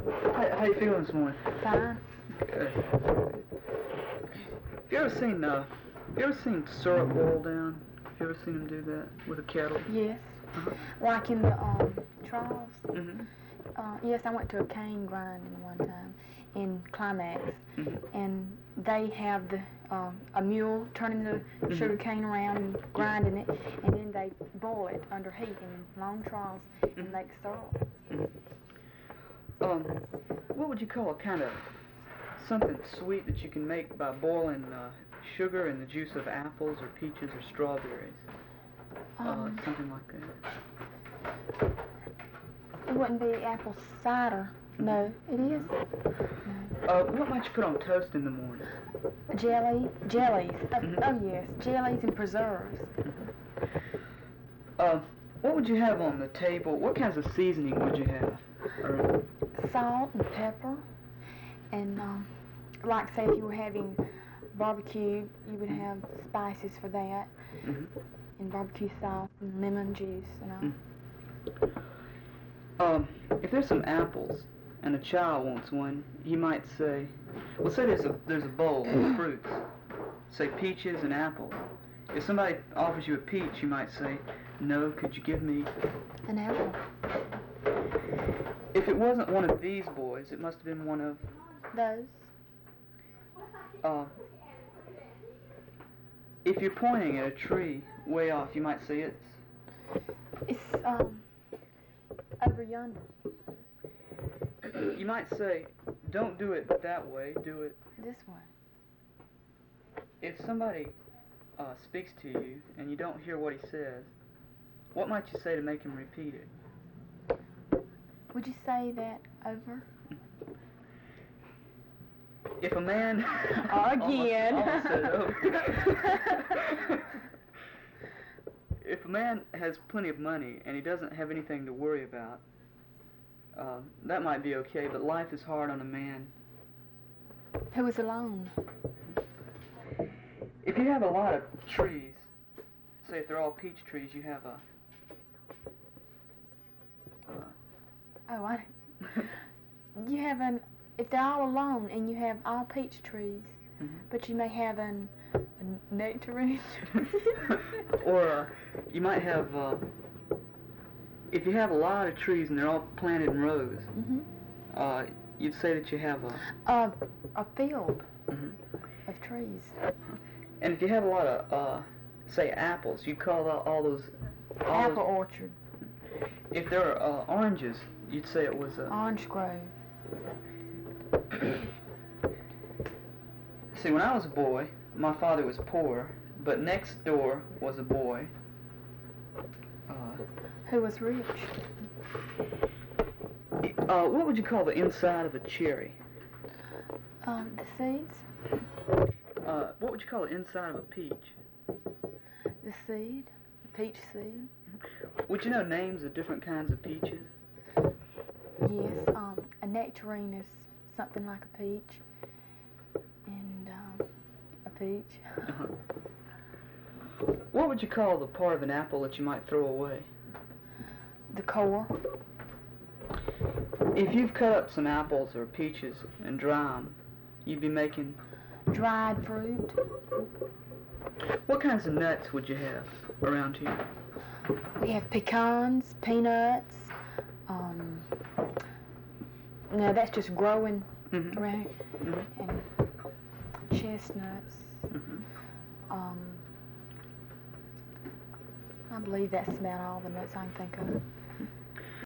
How you feeling this morning? Fine. Good. Have you ever seen syrup boil down? Have you ever seen them do that with a kettle? Yes. Uh-huh. Like in the trials. Mm-hmm. Yes, I went to a cane grinding one time in Climax, Mm-hmm. and they have the a mule turning the sugar cane around and grinding it, and then they boil it under heat in long trials and make syrup. What would you call a kind of something sweet that you can make by boiling sugar and the juice of apples or peaches or strawberries? Something like that. It wouldn't be apple cider. No, it is. No. What might you put on toast in the morning? Jellies. Oh yes, jellies and preserves. What would you have on the table? What kinds of seasoning would you have? Salt and pepper, and like say if you were having barbecue, you would have spices for that, and barbecue sauce and lemon juice and all. If there's some apples and a child wants one, you might say, well, say there's a bowl of fruits, say peaches and apples. If somebody offers you a peach, you might say, no, could you give me An apple. If it wasn't one of these boys, it must have been one of Those. If you're pointing at a tree way off, you might say It's over yonder. You might say, don't do it that way, do it This one. If somebody speaks to you and you don't hear what he says, what might you say to make him repeat it? Would you say that over? If a man... Again. almost said it over. If a man has plenty of money and he doesn't have anything to worry about, that might be okay, but life is hard on a man. Who is alone? If you have a lot of trees, say if they're all peach trees, you have a... You have if they're all alone and you have all peach trees, but you may have a nectarine. Or you might have, if you have a lot of trees and they're all planted in rows, you'd say that you have a field of trees. And if you have a lot of, say, apples, you call all those... Apple orchard. If there are oranges, you'd say it was a... Orange grove. See, when I was a boy, my father was poor, but next door was a boy. Who was rich? What would you call the inside of a cherry? The seeds. What would you call the inside of a peach? The seed. The peach seed. Would you know names of different kinds of peaches? Yes. A nectarine is something like a peach. And a peach. What would you call the part of an apple that you might throw away? The core. If you've cut up some apples or peaches and dry them, you'd be making... Dried fruit. What kinds of nuts would you have around here? We have pecans, peanuts. No, that's just growing around. And chestnuts. I believe that's about all the nuts I can think of.